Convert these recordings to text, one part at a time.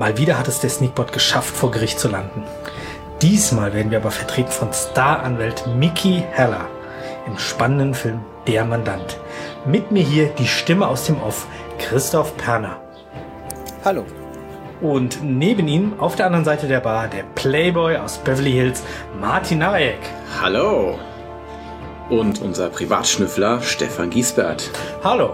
Mal wieder hat es der Sneakbot geschafft, vor Gericht zu landen. Diesmal werden wir aber vertreten von Staranwalt Mickey Haller im spannenden Film Der Mandant. Mit mir hier die Stimme aus dem Off, Christoph Perner. Hallo. Und neben ihm, auf der anderen Seite der Bar, der Playboy aus Beverly Hills, Martin Narejek. Hallo. Und unser Privatschnüffler Stefan Giesbert. Hallo.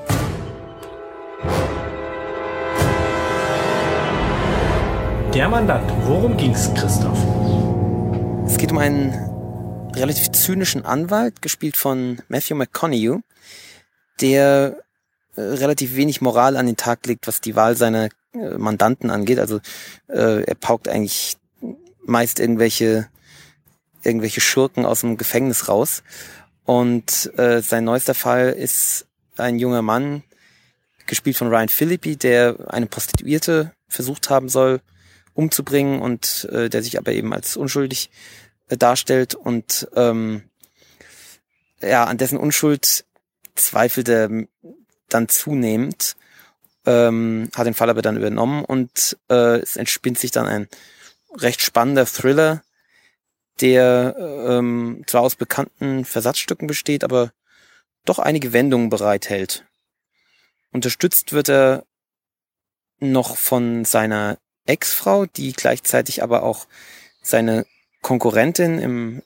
Der Mandant, worum ging's, Christoph? Es geht um einen relativ zynischen Anwalt, gespielt von Matthew McConaughey, der relativ wenig Moral an den Tag legt, was die Wahl seiner Mandanten angeht. Also er paukt eigentlich meist irgendwelche Schurken aus dem Gefängnis raus. Und sein neuester Fall ist ein junger Mann, gespielt von Ryan Phillippe, der eine Prostituierte versucht haben soll, umzubringen und der sich aber eben als unschuldig darstellt und an dessen Unschuld zweifelt er dann zunehmend, hat den Fall aber dann übernommen und es entspinnt sich dann ein recht spannender Thriller, der zwar aus bekannten Versatzstücken besteht, aber doch einige Wendungen bereithält. Unterstützt wird er noch von seiner Ex-Frau, die gleichzeitig aber auch seine Konkurrentin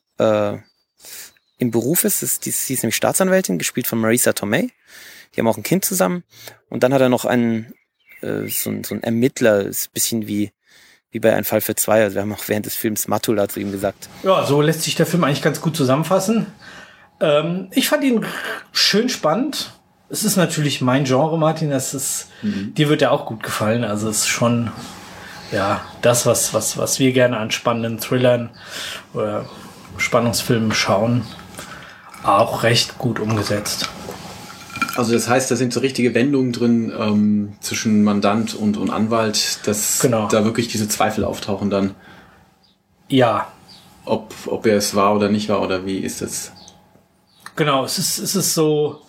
im Beruf ist. Sie ist nämlich Staatsanwältin, gespielt von Marisa Tomei. Die haben auch ein Kind zusammen. Und dann hat er noch so einen Ermittler, ist ein bisschen wie bei Ein Fall für zwei. Also wir haben auch während des Films Matula zu ihm gesagt. Ja, so lässt sich der Film eigentlich ganz gut zusammenfassen. Ich fand ihn schön spannend. Es ist natürlich mein Genre, Martin. Dir wird ja auch gut gefallen. Also es ist schon das, was wir gerne an spannenden Thrillern oder Spannungsfilmen schauen, auch recht gut umgesetzt. Also das heißt, da sind so richtige Wendungen drin zwischen Mandant und Anwalt, dass da wirklich diese Zweifel auftauchen dann. Ja. Ob er es war oder nicht war oder wie ist das? Genau, es ist so,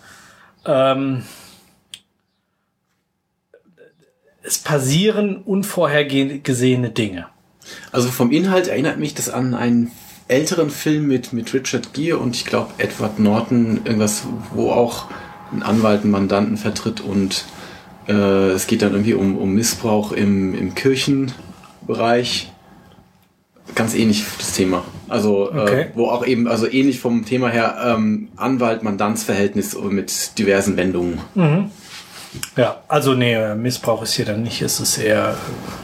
es passieren unvorhergesehene Dinge. Also vom Inhalt erinnert mich das an einen älteren Film mit Richard Gere und ich glaube Edward Norton, irgendwas, wo auch ein Anwalt einen Mandanten vertritt und es geht dann irgendwie um Missbrauch im Kirchenbereich. Ganz ähnlich das Thema. Also wo auch eben, also ähnlich vom Thema her Anwalt-Mandantsverhältnis mit diversen Wendungen. Mhm. Ja, also Missbrauch ist hier dann nicht, es ist eher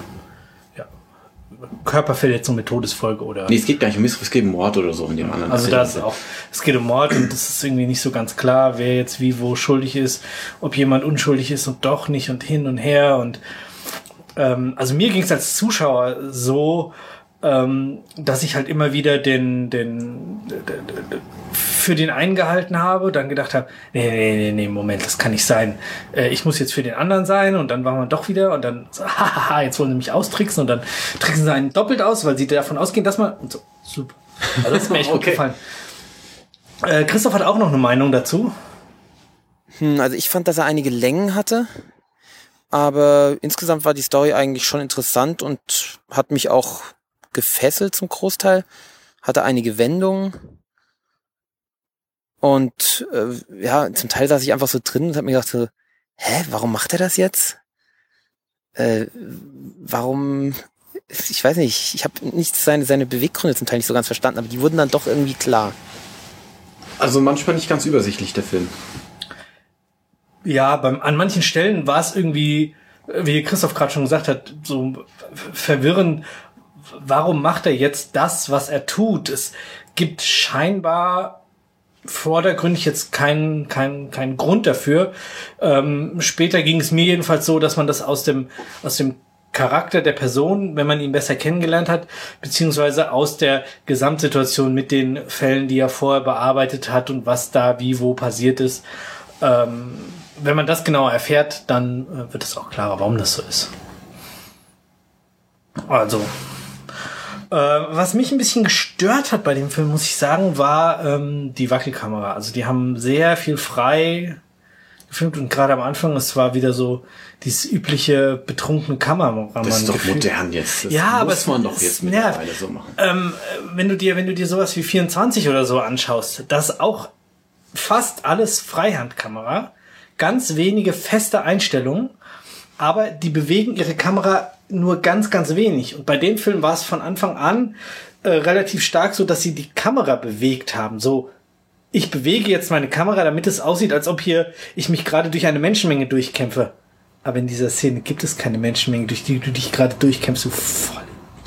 Körperverletzung mit Todesfolge oder... Nee, es geht gar nicht um Missbrauch, es geht um Mord oder so in dem anderen. Also das auch, es geht um Mord und es ist irgendwie nicht so ganz klar, wer jetzt wie wo schuldig ist, ob jemand unschuldig ist und doch nicht und hin und her und also mir ging es als Zuschauer so, dass ich halt immer wieder für den einen gehalten habe, dann gedacht habe, nee, Moment, das kann nicht sein. Ich muss jetzt für den anderen sein und dann waren wir doch wieder und dann so, hahaha, jetzt wollen sie mich austricksen und dann tricksen sie einen doppelt aus, weil sie davon ausgehen, dass man und so, super. Also das ist mir echt gut gefallen. Christoph hat auch noch eine Meinung dazu. Also ich fand, dass er einige Längen hatte, aber insgesamt war die Story eigentlich schon interessant und hat mich auch gefesselt zum Großteil, hatte einige Wendungen und zum Teil saß ich einfach so drin und habe mir gedacht so, warum macht er das jetzt? Warum? Ich weiß nicht, ich habe nicht seine Beweggründe zum Teil nicht so ganz verstanden, aber die wurden dann doch irgendwie klar. Also manchmal nicht ganz übersichtlich, der Film. Ja, an manchen Stellen war es irgendwie, wie Christoph gerade schon gesagt hat, so verwirrend. Warum macht er jetzt das, was er tut? Es gibt scheinbar vordergründig jetzt keinen Grund dafür. Später ging es mir jedenfalls so, dass man das aus dem Charakter der Person, wenn man ihn besser kennengelernt hat, beziehungsweise aus der Gesamtsituation mit den Fällen, die er vorher bearbeitet hat und was da wie wo passiert ist. Wenn man das genauer erfährt, dann wird es auch klarer, warum das so ist. Also... was mich ein bisschen gestört hat bei dem Film, muss ich sagen, war die Wackelkamera. Also die haben sehr viel freie gefilmt und gerade am Anfang, es war wieder so dieses übliche betrunkene Kameramann. Das ist doch modern jetzt. Das ja, aber muss man doch jetzt mittlerweile so machen. Wenn du dir sowas wie 24 oder so anschaust, das ist auch fast alles Freihandkamera, ganz wenige feste Einstellungen, aber die bewegen ihre Kamera nur ganz, ganz wenig. Und bei dem Film war es von Anfang an relativ stark so, dass sie die Kamera bewegt haben. So, ich bewege jetzt meine Kamera, damit es aussieht, als ob ich mich gerade durch eine Menschenmenge durchkämpfe. Aber in dieser Szene gibt es keine Menschenmenge, durch die du dich gerade durchkämpfst, du voll.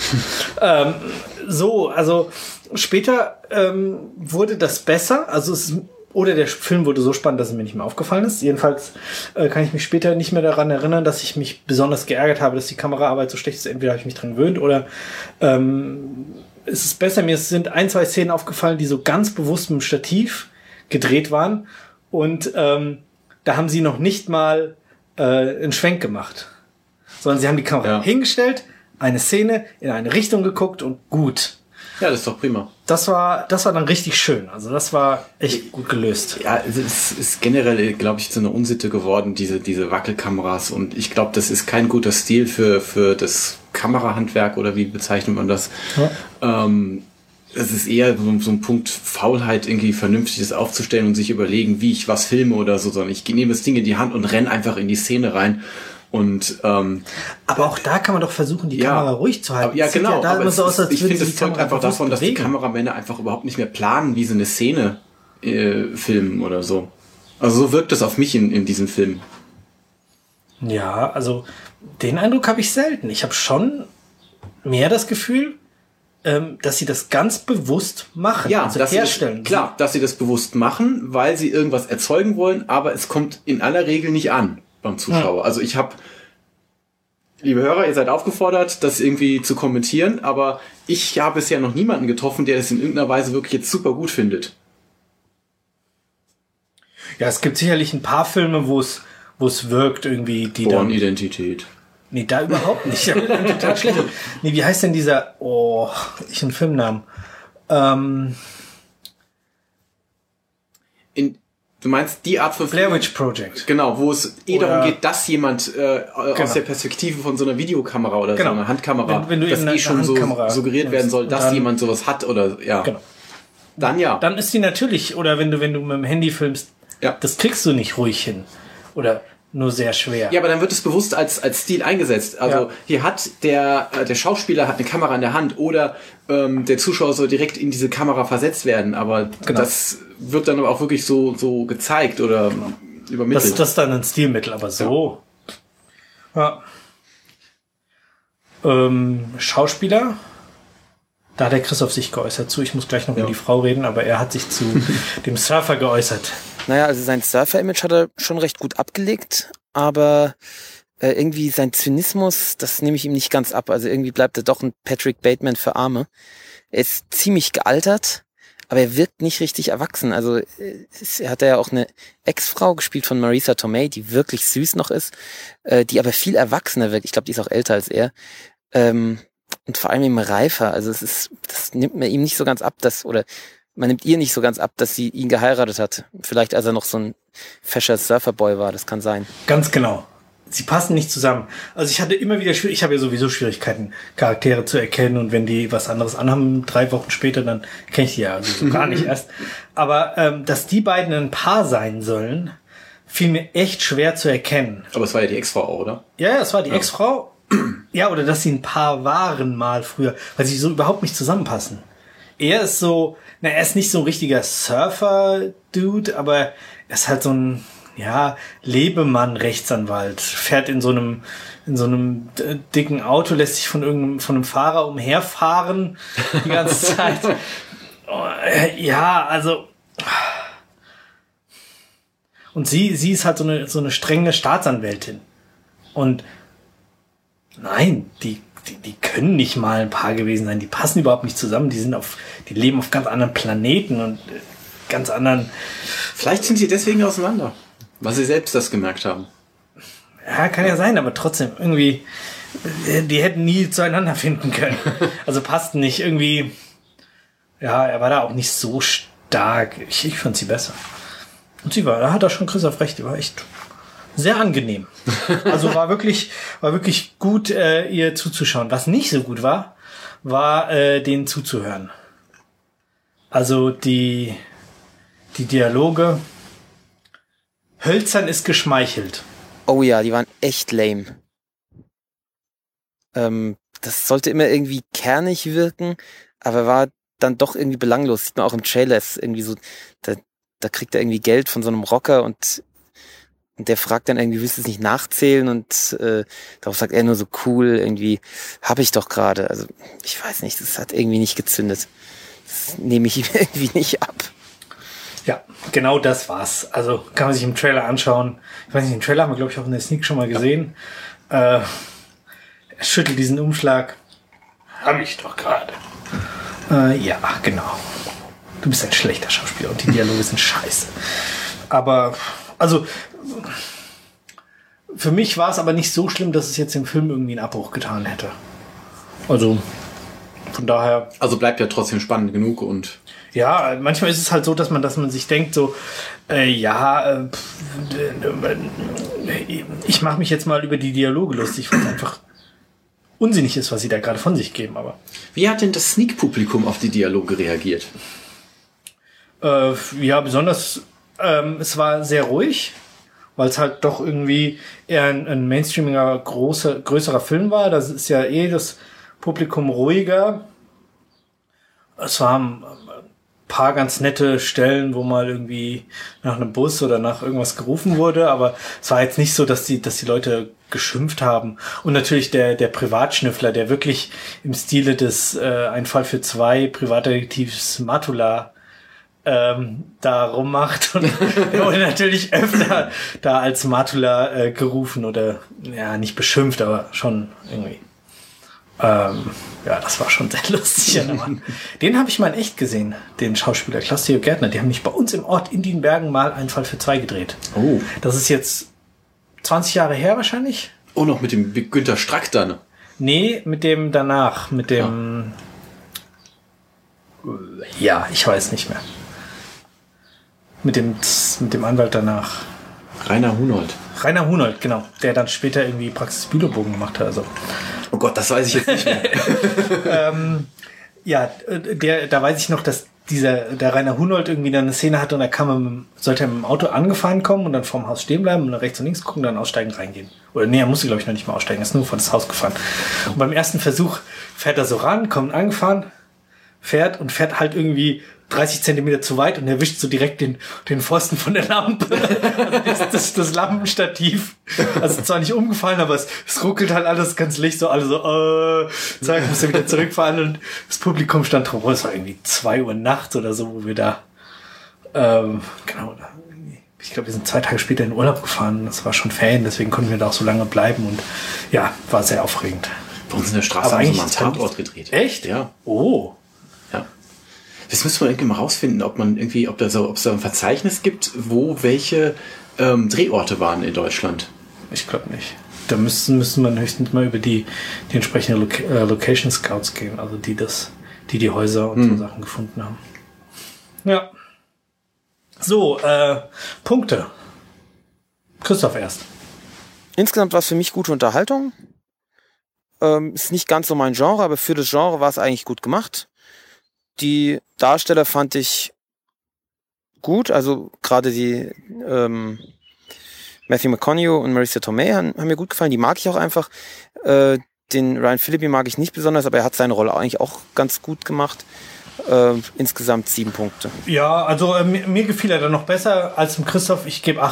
Also später wurde das besser. Also oder der Film wurde so spannend, dass es mir nicht mehr aufgefallen ist. Jedenfalls kann ich mich später nicht mehr daran erinnern, dass ich mich besonders geärgert habe, dass die Kameraarbeit so schlecht ist. Entweder habe ich mich dran gewöhnt oder es ist besser. Mir sind 1, 2 Szenen aufgefallen, die so ganz bewusst mit dem Stativ gedreht waren. Und da haben sie noch nicht mal einen Schwenk gemacht. Sondern sie haben die Kamera hingestellt, eine Szene, in eine Richtung geguckt und gut. Ja, das ist doch prima. Das war dann richtig schön. Also das war echt gut gelöst. Ja, es ist generell, glaube ich, so eine Unsitte geworden, diese Wackelkameras. Und ich glaube, das ist kein guter Stil für das Kamerahandwerk, oder wie bezeichnet man das? Ja. Es ist eher so ein Punkt Faulheit, irgendwie Vernünftiges aufzustellen und sich überlegen, wie ich was filme oder so, sondern ich nehme das Ding in die Hand und renne einfach in die Szene rein. Und aber auch da kann man doch versuchen, die Kamera ruhig zu halten. Ja, genau. Ja, da aber immer so aus, als ich finde, es zeugt einfach davon, dass die Kameramänner einfach überhaupt nicht mehr planen, wie sie eine Szene filmen oder so. Also so wirkt es auf mich in diesem Film. Ja, also den Eindruck habe ich selten. Ich habe schon mehr das Gefühl, dass sie das ganz bewusst machen. Ja, also dass herstellen. Klar, dass sie das bewusst machen, weil sie irgendwas erzeugen wollen, aber es kommt in aller Regel nicht an beim Zuschauer. Also ich habe, liebe Hörer, ihr seid aufgefordert, das irgendwie zu kommentieren, aber ich habe bisher noch niemanden getroffen, der das in irgendeiner Weise wirklich jetzt super gut findet. Ja, es gibt sicherlich ein paar Filme, wo es wirkt irgendwie, die Born-Identität. Nee, da überhaupt nicht. Ja, total schlecht. Nee, wie heißt denn dieser, einen Filmnamen? Du meinst die Art von Blair Witch Project. Genau, wo es darum geht, dass jemand aus der Perspektive von so einer Videokamera oder so einer Handkamera, wenn du dass schon so suggeriert werden soll, dass jemand sowas hat oder Genau. Dann ist die natürlich, oder wenn du mit dem Handy filmst, das kriegst du nicht ruhig hin. Oder nur sehr schwer. Ja, aber dann wird es bewusst als Stil eingesetzt. Also hier hat der Schauspieler hat eine Kamera in der Hand oder der Zuschauer soll direkt in diese Kamera versetzt werden. Aber das wird dann aber auch wirklich so gezeigt oder übermittelt. Das ist dann ein Stilmittel, aber so. Ja. Schauspieler, da hat der Christoph sich geäußert zu. Ich muss gleich noch über die Frau reden, aber er hat sich zu dem Surfer geäußert. Naja, also sein Surfer-Image hat er schon recht gut abgelegt, aber irgendwie sein Zynismus, das nehme ich ihm nicht ganz ab. Also irgendwie bleibt er doch ein Patrick Bateman für Arme. Er ist ziemlich gealtert, aber er wirkt nicht richtig erwachsen. Also er hat ja auch eine Ex-Frau gespielt von Marisa Tomei, die wirklich süß noch ist, die aber viel erwachsener wirkt. Ich glaube, die ist auch älter als er. Und vor allem eben reifer. Also das nimmt man ihm nicht so ganz ab, man nimmt ihr nicht so ganz ab, dass sie ihn geheiratet hat. Vielleicht als er noch so ein fescher Surferboy war, das kann sein. Ganz genau. Sie passen nicht zusammen. Also ich hatte immer wieder ich habe ja sowieso Schwierigkeiten, Charaktere zu erkennen, und wenn die was anderes anhaben, 3 Wochen später, dann kenne ich die ja also so gar nicht erst. Aber dass die beiden ein Paar sein sollen, fiel mir echt schwer zu erkennen. Aber es war ja die Ex-Frau, oder? Ja, es war die Ex-Frau. Ja, oder dass sie ein Paar waren mal früher, weil sie so überhaupt nicht zusammenpassen. Er ist so, er ist nicht so ein richtiger Surfer-Dude, aber er ist halt so ein, Lebemann-Rechtsanwalt. Fährt in so einem dicken Auto, lässt sich von einem Fahrer umherfahren die ganze Zeit. Also. Und sie ist halt so eine strenge Staatsanwältin. Und nein, die können nicht mal ein Paar gewesen sein. Die passen überhaupt nicht zusammen. Die leben auf ganz anderen Planeten und ganz anderen. Vielleicht sind sie deswegen auseinander, weil sie selbst das gemerkt haben. Ja, kann ja sein, aber trotzdem irgendwie, die hätten nie zueinander finden können. Also passten nicht irgendwie. Ja, er war da auch nicht so stark. Ich fand sie besser. Und da hat er schon Christoph recht. Die war echt sehr angenehm. Also war wirklich gut, ihr zuzuschauen. Was nicht so gut war denen zuzuhören. Also die Dialoge. Hölzern ist geschmeichelt. Oh ja, die waren echt lame. Das sollte immer irgendwie kernig wirken, aber war dann doch irgendwie belanglos. Sieht man auch im Trailer, ist irgendwie so, da kriegt er irgendwie Geld von so einem Rocker und der fragt dann irgendwie, willst du es nicht nachzählen? Und darauf sagt er nur so cool, irgendwie, hab ich doch gerade. Also ich weiß nicht, das hat irgendwie nicht gezündet. Das nehme ich ihm irgendwie nicht ab. Ja, genau das war's. Also kann man sich im Trailer anschauen. Ich weiß nicht, den Trailer haben wir, glaube ich, auch in der Sneak schon mal gesehen. Er schüttelt diesen Umschlag. Hab ich doch gerade. Ja, genau. Du bist ein schlechter Schauspieler und die Dialoge sind scheiße. Aber, also, für mich war es aber nicht so schlimm, dass es jetzt dem Film irgendwie einen Abbruch getan hätte. Also, von daher... Also bleibt ja trotzdem spannend genug und... Ja, manchmal ist es halt so, dass man sich denkt, so, ich mache mich jetzt mal über die Dialoge lustig, weil es einfach unsinnig ist, was sie da gerade von sich geben. Aber wie hat denn das Sneak-Publikum auf die Dialoge reagiert? Ja, besonders, es war sehr ruhig, weil es halt doch irgendwie eher ein mainstreamiger, größerer Film war. Das ist ja das Publikum ruhiger. Es waren paar ganz nette Stellen, wo mal irgendwie nach einem Bus oder nach irgendwas gerufen wurde, aber es war jetzt nicht so, dass die Leute geschimpft haben. Und natürlich der Privatschnüffler, der wirklich im Stile des Ein Fall für zwei Privatdetektivs Matula da rummacht und der wurde natürlich öfter da als Matula gerufen oder ja, nicht beschimpft, aber schon irgendwie. Ja, das war schon sehr lustig. Den habe ich mal in echt gesehen, den Schauspieler Klaus-Theo Gärtner. Die haben mich bei uns im Ort in Dienbergen mal Ein Fall für zwei gedreht. Oh. Das ist jetzt 20 Jahre her wahrscheinlich. Oh, noch mit dem Günter Strack dann? Nee, mit dem danach. Mit dem... Ja, ich weiß nicht mehr. Mit dem Anwalt danach. Rainer Hunold. Rainer Hunold, genau. Der dann später irgendwie Praxis Bülowbogen gemacht hat. Also. Oh Gott, das weiß ich jetzt nicht mehr. Ja, da weiß ich noch, dass der Rainer Hunold irgendwie dann eine Szene hatte und sollte er mit dem Auto angefahren kommen und dann vorm Haus stehen bleiben und dann rechts und links gucken, dann aussteigen, reingehen. Oder nee, er musste, glaube ich, noch nicht mal aussteigen, er ist nur vor das Haus gefahren. Und beim ersten Versuch fährt er so ran, kommt angefahren, fährt halt irgendwie 30 Zentimeter zu weit und erwischt so direkt den Pfosten von der Lampe. Also das Lampenstativ. Also zwar nicht umgefallen, aber es ruckelt halt alles ganz Licht, so alle so, zack, muss er wieder zurückfahren und das Publikum stand drauf. Es war irgendwie 2 Uhr nachts oder so, wo wir da, genau, ich glaube, wir sind 2 Tage später in Urlaub gefahren. Das war schon Ferien, deswegen konnten wir da auch so lange bleiben und ja, war sehr aufregend. Bei uns in der Straße haben sie mal einen Tatort gedreht. Echt? Ja. Oh. Ja. Das müssen wir irgendwie mal rausfinden, ob es da ein Verzeichnis gibt, wo welche Drehorte waren in Deutschland. Ich glaube nicht. Da müsste man höchstens mal über die entsprechenden Location Scouts gehen, also die Häuser und so Sachen gefunden haben. Ja. So, Punkte. Christoph erst. Insgesamt war es für mich gute Unterhaltung. Ist nicht ganz so mein Genre, aber für das Genre war es eigentlich gut gemacht. Die Darsteller fand ich gut, also gerade die Matthew McConaughey und Marisa Tomei haben mir gut gefallen, die mag ich auch einfach. Den Ryan Phillippe mag ich nicht besonders, aber er hat seine Rolle eigentlich auch ganz gut gemacht. Insgesamt 7 Punkte. Ja, also mir gefiel er dann noch besser als dem Christoph. Ich gebe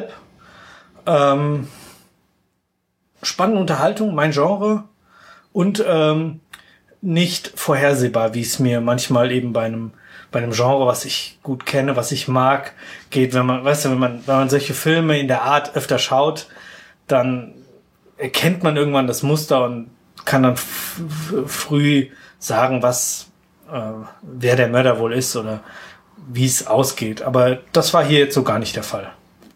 8,5. Spannende Unterhaltung, mein Genre und nicht vorhersehbar, wie es mir manchmal eben bei einem Genre, was ich gut kenne, was ich mag, geht. Wenn man solche Filme in der Art öfter schaut, dann erkennt man irgendwann das Muster und kann dann früh sagen, wer der Mörder wohl ist oder wie es ausgeht. Aber das war hier jetzt so gar nicht der Fall.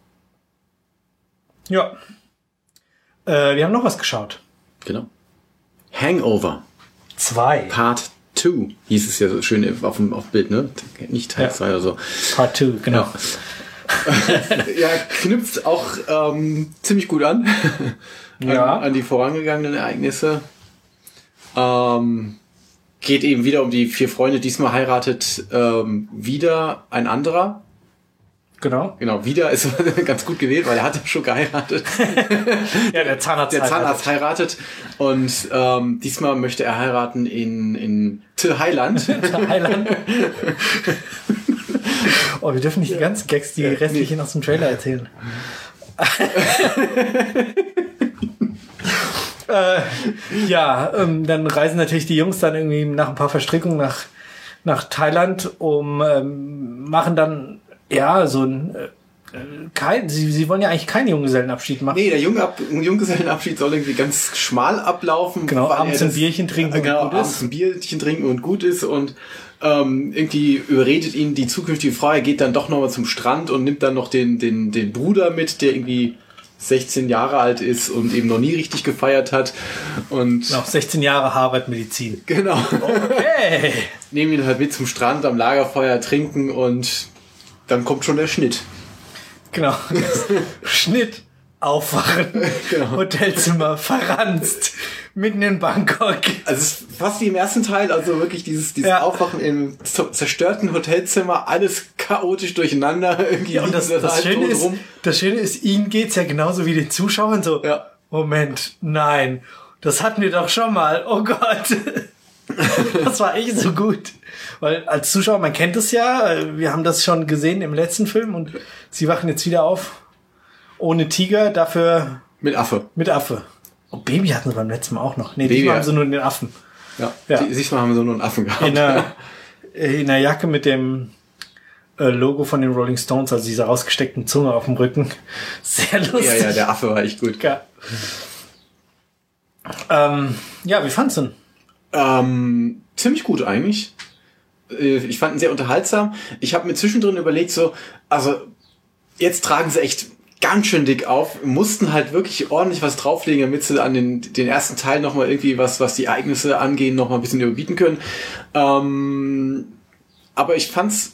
Ja. Wir haben noch was geschaut. Genau. Hangover. 2. Part 2 hieß es ja so schön auf Bild, ne? Nicht Teil 2 oder so. Part 2, genau. Ja, knüpft auch ziemlich gut an. An die vorangegangenen Ereignisse. Geht eben wieder um die 4 Freunde. Diesmal heiratet wieder ein anderer. Genau, wieder ist ganz gut gewählt, weil er hat ja schon geheiratet. Ja, der Zahnarzt heiratet. Und diesmal möchte er heiraten in Thailand. Oh, wir dürfen nicht die ganzen Gags, die restlichen aus dem Trailer erzählen. Dann reisen natürlich die Jungs dann irgendwie nach ein paar Verstrickungen nach Thailand, machen dann so ein sie wollen ja eigentlich keinen Junggesellenabschied machen. Nee, der Junggesellenabschied soll irgendwie ganz schmal ablaufen. Genau, abends ein Bierchen trinken und gut ist und irgendwie überredet ihn die zukünftige Frau, er geht dann doch nochmal zum Strand und nimmt dann noch den Bruder mit, der irgendwie 16 Jahre alt ist und eben noch nie richtig gefeiert hat. Und noch 16 Jahre Harvard-Medizin. Genau. Okay. Nehmen ihn halt mit zum Strand, am Lagerfeuer trinken und dann kommt schon der Schnitt. Genau. Schnitt, aufwachen, genau. Hotelzimmer verranzt, mitten in Bangkok. Also es ist fast wie im ersten Teil, also wirklich dieses Aufwachen im zerstörten Hotelzimmer, alles chaotisch durcheinander. Irgendwie und das Schöne ist, ihnen geht's ja genauso wie den Zuschauern so, Moment, nein, das hatten wir doch schon mal, oh Gott. Das war echt so gut. Weil als Zuschauer, man kennt es ja, wir haben das schon gesehen im letzten Film und sie wachen jetzt wieder auf. Ohne Tiger, dafür... Mit Affe. Oh, Baby hatten sie beim letzten Mal auch noch. Nee, diesmal haben sie nur den Affen. Ja. Diesmal haben sie nur einen Affen gehabt. In einer Jacke mit dem Logo von den Rolling Stones, also dieser rausgesteckten Zunge auf dem Rücken. Sehr lustig. Ja, der Affe war echt gut. Ja, wie fandst du ihn? Ziemlich gut eigentlich. Ich fand ihn sehr unterhaltsam. Ich habe mir zwischendrin überlegt, jetzt tragen sie echt ganz schön dick auf, mussten halt wirklich ordentlich was drauflegen, damit sie an den ersten Teil nochmal irgendwie was die Ereignisse angehen, nochmal ein bisschen überbieten können. Aber ich fand's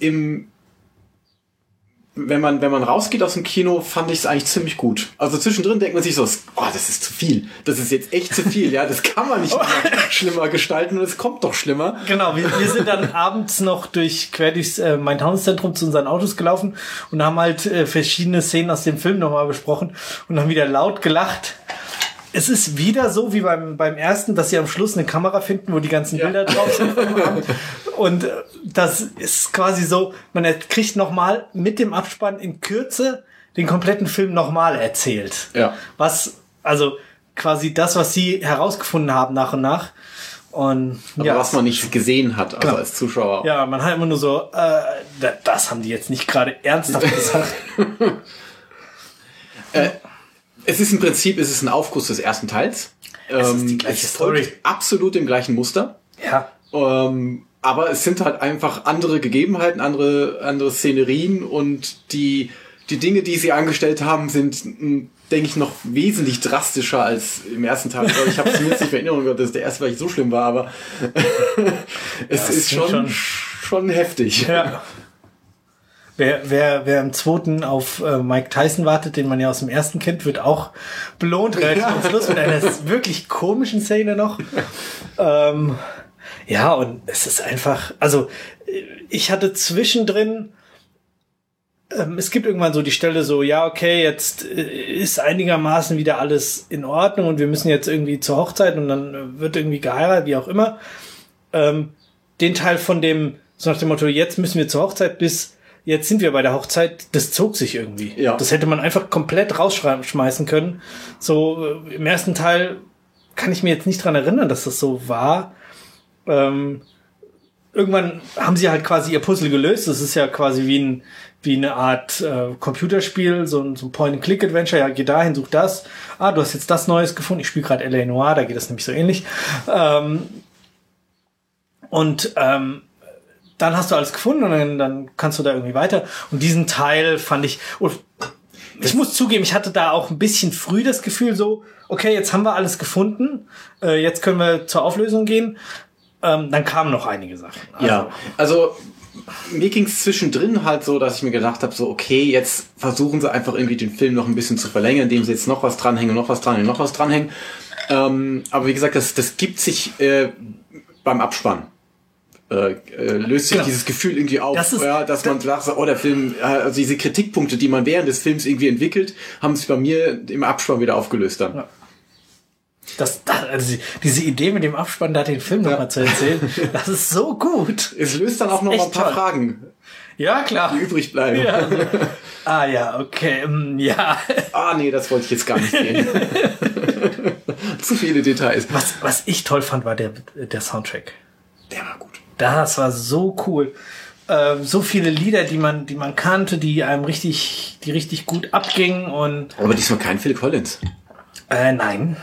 wenn man rausgeht aus dem Kino, fand ich es eigentlich ziemlich gut. Also zwischendrin denkt man sich so, das ist zu viel. Das ist jetzt echt zu viel. Ja, das kann man nicht schlimmer gestalten und es kommt doch schlimmer. Genau, wir sind dann abends noch quer durchs Main-Taunus-Zentrum zu unseren Autos gelaufen und haben halt verschiedene Szenen aus dem Film nochmal besprochen und haben wieder laut gelacht. Es ist wieder so wie beim ersten, dass sie am Schluss eine Kamera finden, wo die ganzen Bilder drauf sind. Und das ist quasi so, man kriegt nochmal mit dem Abspann in Kürze den kompletten Film nochmal erzählt. Ja. Also quasi das, was sie herausgefunden haben nach und nach. Und aber was man nicht gesehen hat, also als Zuschauer. Ja, man hat immer nur so, das haben die jetzt nicht gerade ernsthaft gesagt. Es ist im Prinzip ein Aufguss des ersten Teils. Es ist die gleiche Story. Absolut im gleichen Muster. Ja. Aber es sind halt einfach andere Gegebenheiten, andere Szenerien und die Dinge, die sie angestellt haben, sind, denke ich, noch wesentlich drastischer als im ersten Teil. Also ich habe zumindest nicht in Erinnerung, dass der erste vielleicht so schlimm war, aber es ist schon heftig. Ja. Wer im zweiten auf Mike Tyson wartet, den man ja aus dem ersten kennt, wird auch belohnt, relativ am Schluss mit einer wirklich komischen Szene noch. Und es ist einfach, also ich hatte zwischendrin, es gibt irgendwann so die Stelle so, jetzt ist einigermaßen wieder alles in Ordnung und wir müssen jetzt irgendwie zur Hochzeit und dann wird irgendwie geheiratet, wie auch immer. Den Teil von dem, so nach dem Motto, jetzt müssen wir zur Hochzeit jetzt sind wir bei der Hochzeit, das zog sich irgendwie. Ja. Das hätte man einfach komplett rausschmeißen können. So, im ersten Teil kann ich mir jetzt nicht dran erinnern, dass das so war. Irgendwann haben sie halt quasi ihr Puzzle gelöst. Das ist ja quasi wie eine Art Computerspiel, so ein Point-and-Click-Adventure. Ja, geh dahin, such das. Du hast jetzt das Neues gefunden. Ich spiele gerade L.A. Noire, da geht das nämlich so ähnlich. Dann hast du alles gefunden und dann kannst du da irgendwie weiter. Und diesen Teil fand ich, ich muss zugeben, ich hatte da auch ein bisschen früh das Gefühl so, okay, jetzt haben wir alles gefunden, jetzt können wir zur Auflösung gehen. Dann kamen noch einige Sachen. Also mir ging's zwischendrin halt so, dass ich mir gedacht habe, so okay, jetzt versuchen sie einfach irgendwie den Film noch ein bisschen zu verlängern, indem sie jetzt noch was dranhängen, noch was dranhängen. Aber wie gesagt, das gibt sich beim Abspann. Löst sich dieses Gefühl irgendwie auf, dass man sagt, so, der Film, also diese Kritikpunkte, die man während des Films irgendwie entwickelt, haben sich bei mir im Abspann wieder aufgelöst dann. Ja. Also diese Idee mit dem Abspann, da den Film nochmal zu erzählen, das ist so gut. Es löst dann auch noch mal ein paar Fragen. Ja, klar. Die übrig bleiben. Ja. Ja, okay, ja. Nee, das wollte ich jetzt gar nicht sehen. Zu viele Details. Was ich toll fand, war der Soundtrack. Der war gut. Das war so cool. So viele Lieder, die man kannte, die einem richtig gut abgingen und. Aber diesmal kein Phil Collins. Nein.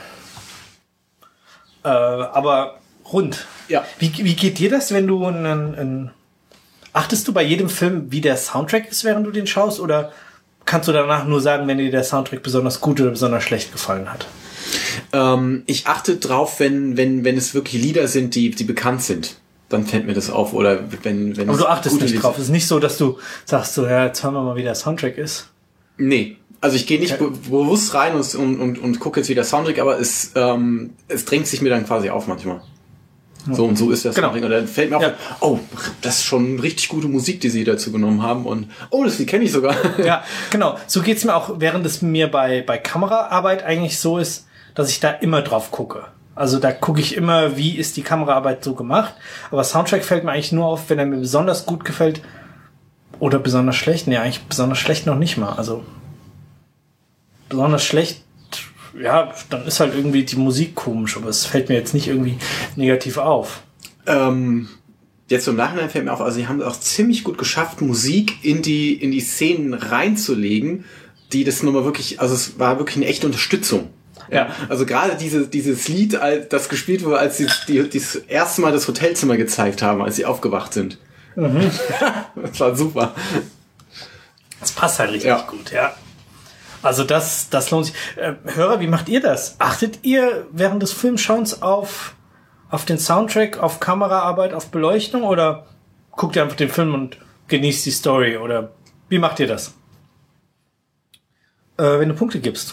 Aber rund. Ja. Wie geht dir das, wenn du achtest du bei jedem Film, wie der Soundtrack ist, während du den schaust, oder kannst du danach nur sagen, wenn dir der Soundtrack besonders gut oder besonders schlecht gefallen hat? Ich achte drauf, wenn es wirklich Lieder sind, die bekannt sind. Dann fällt mir das auf. Oder wenn aber du achtest nicht drauf. Es ist nicht so, dass du sagst, so, ja, jetzt hören wir mal, wie der Soundtrack ist. Nee. Also ich gehe nicht bewusst rein und gucke jetzt, wie der Soundtrack, aber es drängt sich mir dann quasi auf manchmal. So und so ist das. Genau. Und dann fällt mir auf, das ist schon richtig gute Musik, die sie dazu genommen haben. Und das kenne ich sogar. Ja, genau. So geht's mir auch, während es mir bei Kameraarbeit eigentlich so ist, dass ich da immer drauf gucke. Also da gucke ich immer, wie ist die Kameraarbeit so gemacht. Aber Soundtrack fällt mir eigentlich nur auf, wenn er mir besonders gut gefällt oder besonders schlecht. Nee, eigentlich besonders schlecht noch nicht mal. Also besonders schlecht, ja, dann ist halt irgendwie die Musik komisch, aber es fällt mir jetzt nicht irgendwie negativ auf. Jetzt im Nachhinein fällt mir auf, also sie haben es auch ziemlich gut geschafft, Musik in die Szenen reinzulegen, die das nochmal wirklich, also es war wirklich eine echte Unterstützung. Ja, also gerade dieses Lied, das gespielt wurde, als sie das erste Mal das Hotelzimmer gezeigt haben, als sie aufgewacht sind. Mhm. Das war super. Das passt halt richtig gut, ja. Also das lohnt sich. Hörer, wie macht ihr das? Achtet ihr während des Filmschauens auf den Soundtrack, auf Kameraarbeit, auf Beleuchtung, oder guckt ihr einfach den Film und genießt die Story, oder wie macht ihr das? Wenn du Punkte gibst.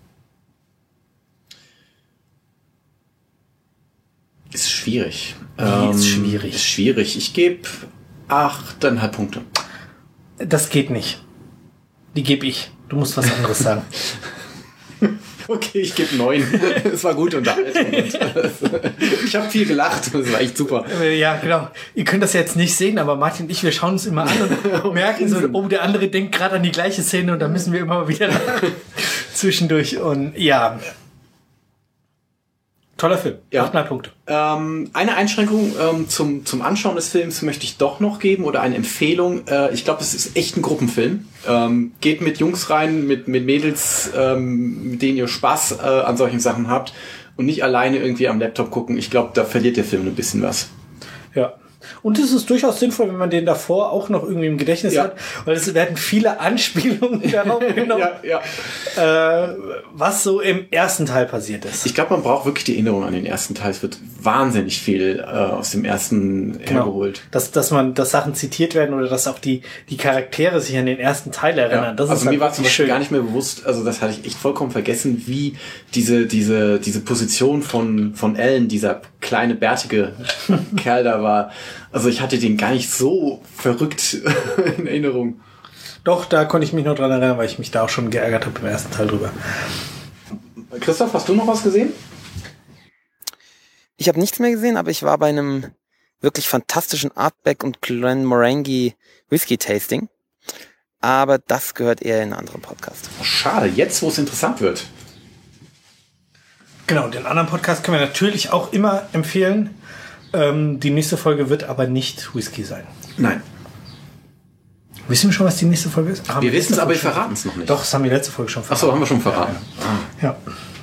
Ist schwierig. Ist schwierig. Ist schwierig. Ich gebe 8,5 Punkte. Das geht nicht. Die gebe ich. Du musst was anderes sagen. Okay, ich gebe 9. Es war gut unterhalten. Ich habe viel gelacht. Das war echt super. Ja, genau. Ihr könnt das jetzt nicht sehen, aber Martin und ich, wir schauen uns immer an und merken so, der andere denkt gerade an die gleiche Szene und da müssen wir immer wieder zwischendurch. Und ja, toller Film. Ja. 8,5 Punkte. Eine Einschränkung zum Anschauen des Films möchte ich doch noch geben, oder eine Empfehlung. Ich glaube, es ist echt ein Gruppenfilm. Geht mit Jungs rein, mit Mädels, mit denen ihr Spaß an solchen Sachen habt und nicht alleine irgendwie am Laptop gucken. Ich glaube, da verliert der Film ein bisschen was. Ja. Und es ist durchaus sinnvoll, wenn man den davor auch noch irgendwie im Gedächtnis hat, weil es werden viele Anspielungen darauf genommen, was so im ersten Teil passiert ist. Ich glaube, man braucht wirklich die Erinnerung an den ersten Teil. Es wird wahnsinnig viel aus dem ersten hergeholt. Dass Sachen zitiert werden oder dass auch die Charaktere sich an den ersten Teil erinnern. Ja. Das also ist mir war zum Beispiel gar nicht mehr bewusst, also das hatte ich echt vollkommen vergessen, wie diese Position von Ellen, dieser kleine, bärtige Kerl da war. Also ich hatte den gar nicht so verrückt in Erinnerung. Doch, da konnte ich mich noch dran erinnern, weil ich mich da auch schon geärgert habe im ersten Teil drüber. Christoph, hast du noch was gesehen? Ich habe nichts mehr gesehen, aber ich war bei einem wirklich fantastischen Artback und Glenmorangie Whisky-Tasting. Aber das gehört eher in einen anderen Podcast. Schade, jetzt wo es interessant wird. Genau, den anderen Podcast können wir natürlich auch immer empfehlen. Die nächste Folge wird aber nicht Whisky sein. Nein. Wissen wir schon, was die nächste Folge ist? Wir wissen es, aber wir verraten es noch nicht. Doch, das haben wir letzte Folge schon verraten. Achso, haben wir schon verraten. Ja.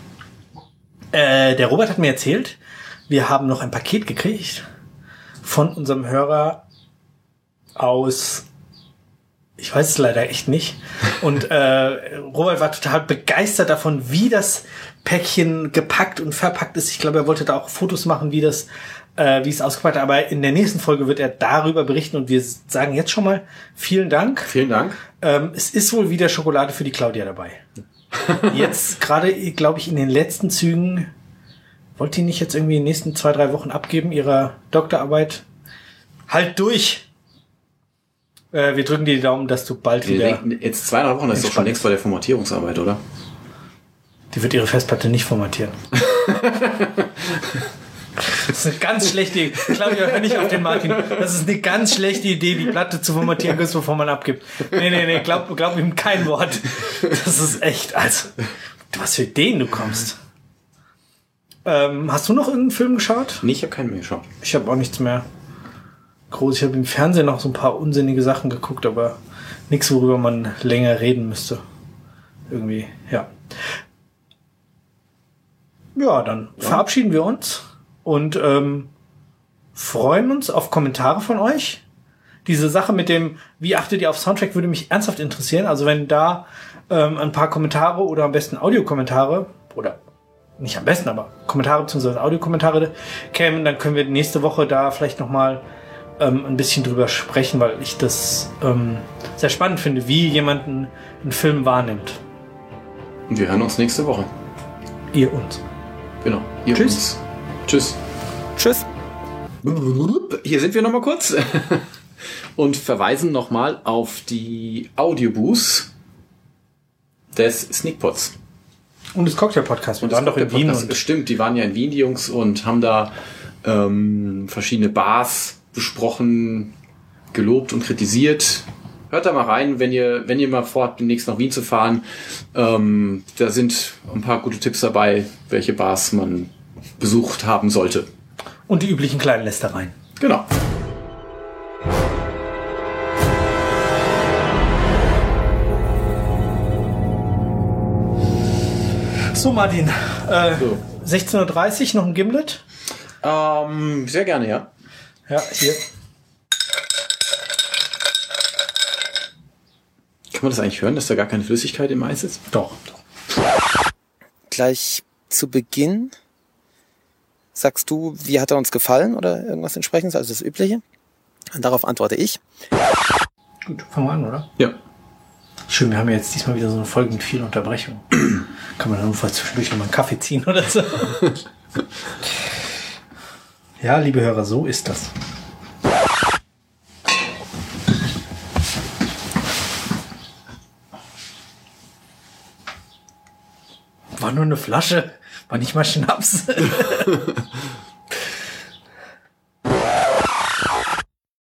Der Robert hat mir erzählt, wir haben noch ein Paket gekriegt von unserem Hörer aus, ich weiß es leider echt nicht. Und Robert war total begeistert davon, wie das Päckchen gepackt und verpackt ist. Ich glaube, er wollte da auch Fotos machen, wie es ausgepackt hat. Aber in der nächsten Folge wird er darüber berichten und wir sagen jetzt schon mal vielen Dank. Vielen Dank. Es ist wohl wieder Schokolade für die Claudia dabei. Jetzt gerade, glaube ich, in den letzten Zügen, wollt ihr nicht jetzt irgendwie in den nächsten 2-3 Wochen abgeben, ihrer Doktorarbeit? Halt durch! Wir drücken dir die Daumen, dass du bald wieder... Jetzt 2-3 Wochen, das ist doch schon längst bei der Formatierungsarbeit, oder? Die wird ihre Festplatte nicht formatieren. Das ist eine ganz schlechte Idee. Claudia, hör nicht auf den Martin. Das ist eine ganz schlechte Idee, die Platte zu formatieren, bevor man abgibt. Nee, glaub ihm kein Wort. Das ist echt, also, was für Ideen du kommst. Hast du noch irgendeinen Film geschaut? Nee, ich habe keinen mehr geschaut. Ich habe auch nichts mehr groß. Ich habe im Fernsehen noch so ein paar unsinnige Sachen geguckt, aber nichts, worüber man länger reden müsste. Irgendwie, ja. Ja, dann verabschieden wir uns und freuen uns auf Kommentare von euch. Diese Sache mit dem, wie achtet ihr auf Soundtrack, würde mich ernsthaft interessieren. Also wenn da ein paar Kommentare oder am besten Audiokommentare oder nicht am besten, aber Kommentare bzw. Audiokommentare kämen, dann können wir nächste Woche da vielleicht nochmal ein bisschen drüber sprechen, weil ich das sehr spannend finde, wie jemand einen Film wahrnimmt. Und wir hören uns nächste Woche. Ihr uns. Genau. Ihr Tschüss. uns. Tschüss. Tschüss. Hier sind wir nochmal kurz und verweisen nochmal auf die Audiobooths des Sneakpots. Und das Cocktail-Podcast. Wir waren doch in Wien. Und stimmt, die waren ja in Wien, die Jungs, und haben da verschiedene Bars besprochen, gelobt und kritisiert. Hört da mal rein, wenn ihr mal vorhabt, demnächst nach Wien zu fahren. Da sind ein paar gute Tipps dabei, welche Bars man besucht haben sollte. Und die üblichen kleinen Lästereien. Genau. So, Martin. So. 16:30 Uhr noch ein Gimlet? Sehr gerne, ja. Ja, hier. Kann man das eigentlich hören, dass da gar keine Flüssigkeit im Eis ist? Doch. Gleich zu Beginn sagst du, wie hat er uns gefallen oder irgendwas entsprechendes, also das Übliche. Und darauf antworte ich. Gut, fangen wir an, oder? Ja. Schön, wir haben ja jetzt diesmal wieder so eine Folge mit vielen Unterbrechungen. Kann man dann notfalls zwischendurch nochmal einen Kaffee ziehen oder so. Ja, liebe Hörer, so ist das. War nur eine Flasche, war nicht mal Schnaps.